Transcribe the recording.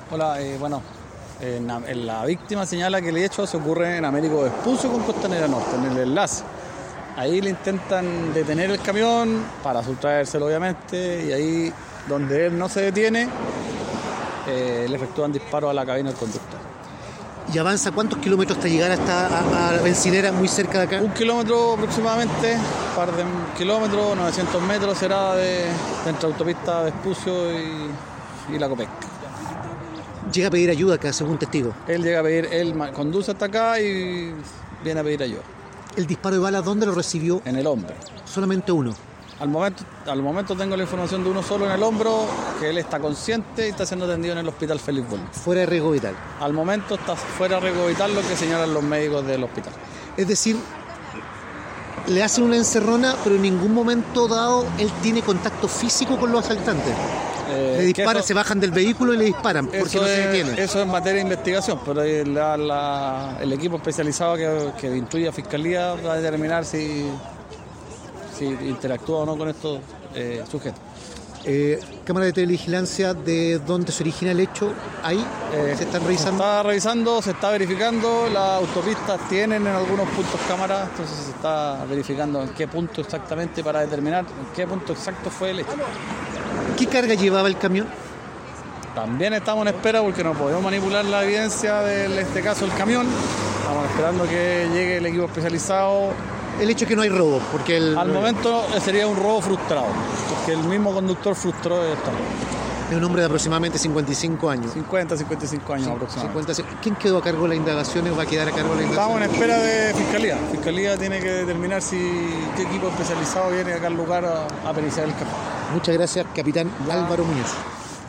Hola, la víctima señala que el hecho se ocurre en Américo Vespucio con Costanera Norte, en el enlace. Ahí le intentan detener el camión para sustraérselo, obviamente, y ahí donde él no se detiene, le efectúan disparos a la cabina del conductor. ¿Y avanza cuántos kilómetros hasta llegar a la bencinera muy cerca de acá? 1 kilómetro aproximadamente, un par de kilómetros, 900 metros será entre autopista Vespucio y la Copec. Llega a pedir ayuda acá, según testigo. Él conduce hasta acá y viene a pedir ayuda. ¿El disparo de bala dónde lo recibió? En el hombro. Solamente uno. Al momento tengo la información de uno solo en el hombro, que él está consciente y está siendo atendido en el hospital Félix Bolívar. Fuera de riesgo vital. Al momento está fuera de riesgo vital, lo que señalan los médicos del hospital. Es decir, le hacen una encerrona, pero en ningún momento dado él tiene contacto físico con los asaltantes. Le disparan, se bajan del vehículo y le disparan, porque no se detiene. Eso es materia de investigación, pero el equipo especializado que instruye a Fiscalía va a determinar si interactúa o no con estos sujetos. Cámara de televigilancia de dónde se origina el hecho, ahí se están revisando. Se está revisando, se está verificando, las autopistas tienen en algunos puntos cámaras, entonces se está verificando en qué punto exactamente para determinar en qué punto exacto fue el hecho. ¿Qué carga llevaba el camión? También estamos en espera porque no podemos manipular la evidencia de este caso del camión. Estamos esperando que llegue el equipo especializado. El hecho es que no hay robo, porque al momento sería un robo frustrado, porque el mismo conductor frustró esto. Es un hombre de aproximadamente 55 años. 55 años aproximadamente. ¿Quién quedó a cargo de las indagaciones o va a quedar a cargo de las indagaciones? Estamos en espera de Fiscalía. Fiscalía tiene que determinar qué equipo especializado viene acá al lugar a periciar el camión. Muchas gracias, capitán Álvaro Muñoz.